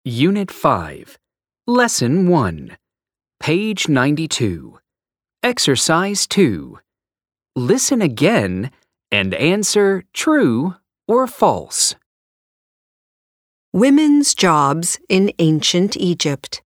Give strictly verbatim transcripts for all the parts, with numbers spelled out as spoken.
Unit five, Lesson one, page ninety-two. Exercise two. Listen again and answer true or false. Women's jobs in ancient Egypt.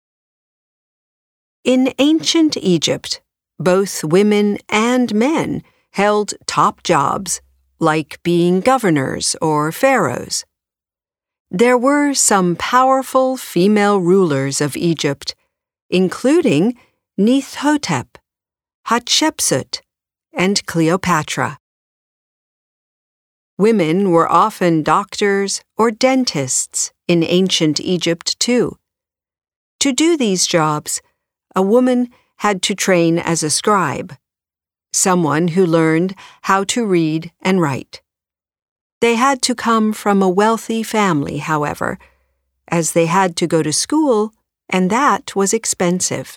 In ancient Egypt, both women and men held top jobs, like being governors or pharaohs. There were some powerful female rulers of Egypt, including Neithhotep, Hatshepsut, and Cleopatra. Women were often doctors or dentists in ancient Egypt too. To do these jobs, a woman had to train as a scribe, someone who learned how to read and write. They had to come from a wealthy family, however, as they had to go to school, and that was expensive.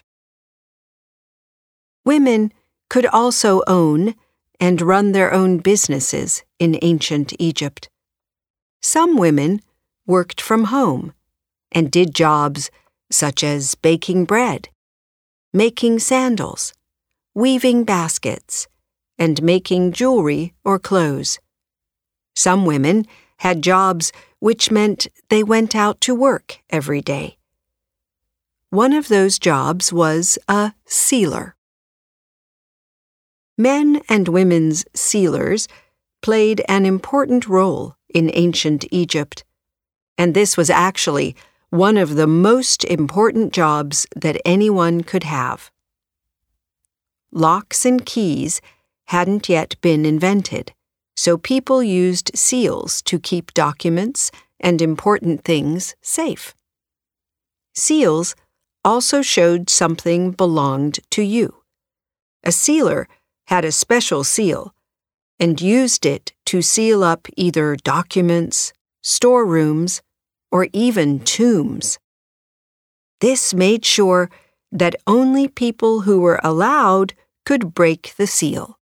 Women could also own and run their own businesses in ancient Egypt. Some women worked from home and did jobs such as baking bread, making sandals, weaving baskets, and making jewelry or clothes. Some women had jobs which meant they went out to work every day. One of those jobs was a sealer. Men and women's sealers played an important role in ancient Egypt, and this was actually one of the most important jobs that anyone could have. Locks and keys hadn't yet been invented, so people used seals to keep documents and important things safe. Seals also showed something belonged to you. A sealer had a special seal and used it to seal up either documents, storerooms, or even tombs. This made sure that only people who were allowed could break the seal.